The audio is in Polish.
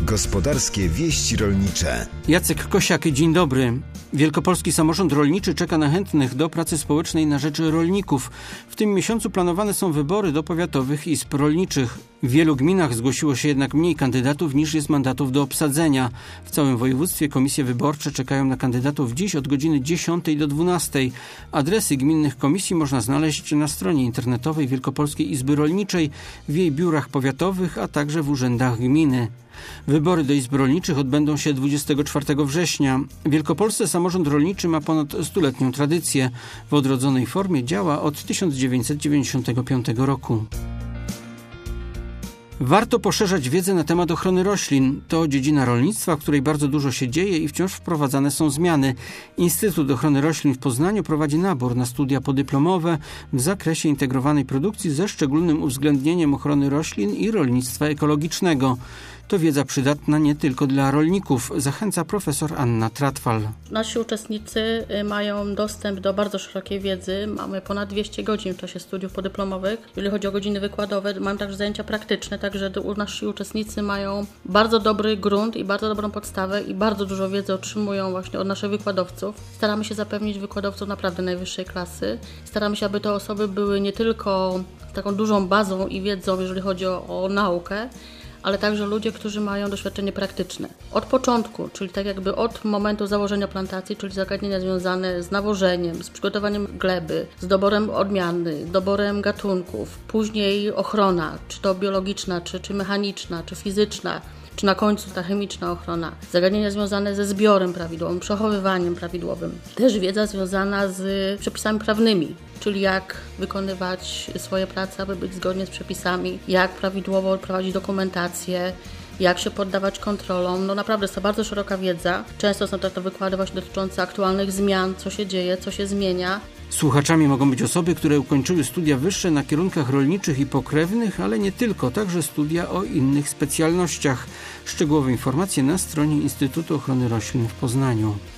Gospodarskie wieści rolnicze. Jacek Kosiak, dzień dobry. Wielkopolski Samorząd Rolniczy czeka na chętnych do pracy społecznej na rzecz rolników. W tym miesiącu planowane są wybory do powiatowych izb rolniczych. W wielu gminach zgłosiło się jednak mniej kandydatów niż jest mandatów do obsadzenia. W całym województwie komisje wyborcze czekają na kandydatów dziś od godziny 10 do 12. Adresy gminnych komisji można znaleźć na stronie internetowej Wielkopolskiej Izby Rolniczej, w jej biurach powiatowych, a także w urzędach gminy. Wybory do izb rolniczych odbędą się 24 września. W Wielkopolsce Samorząd Rolniczy ma ponad 100-letnią tradycję. W odrodzonej formie działa od 1995 roku. Warto poszerzać wiedzę na temat ochrony roślin. To dziedzina rolnictwa, w której bardzo dużo się dzieje i wciąż wprowadzane są zmiany. Instytut Ochrony Roślin w Poznaniu prowadzi nabór na studia podyplomowe w zakresie integrowanej produkcji ze szczególnym uwzględnieniem ochrony roślin i rolnictwa ekologicznego. To wiedza przydatna nie tylko dla rolników, zachęca profesor Anna Tratwal. Nasi uczestnicy mają dostęp do bardzo szerokiej wiedzy. Mamy ponad 200 godzin w czasie studiów podyplomowych. Jeżeli chodzi o godziny wykładowe, mamy także zajęcia praktyczne, także nasi uczestnicy mają bardzo dobry grunt i bardzo dobrą podstawę i bardzo dużo wiedzy otrzymują właśnie od naszych wykładowców. Staramy się zapewnić wykładowców naprawdę najwyższej klasy. Staramy się, aby te osoby były nie tylko taką dużą bazą i wiedzą, jeżeli chodzi o naukę, ale także ludzie, którzy mają doświadczenie praktyczne. Od początku, czyli tak jakby od momentu założenia plantacji, czyli zagadnienia związane z nawożeniem, z przygotowaniem gleby, z doborem odmiany, doborem gatunków, później ochrona, czy to biologiczna, czy mechaniczna, czy fizyczna, czy na końcu ta chemiczna ochrona, zagadnienia związane ze zbiorem prawidłowym, przechowywaniem prawidłowym. Też wiedza związana z przepisami prawnymi, czyli jak wykonywać swoje prace, aby być zgodnie z przepisami, jak prawidłowo prowadzić dokumentację, jak się poddawać kontrolom. No naprawdę jest to bardzo szeroka wiedza. Często są to wykłady właśnie dotyczące aktualnych zmian, co się dzieje, co się zmienia. Słuchaczami mogą być osoby, które ukończyły studia wyższe na kierunkach rolniczych i pokrewnych, ale nie tylko, także studia o innych specjalnościach. Szczegółowe informacje na stronie Instytutu Ochrony Roślin w Poznaniu.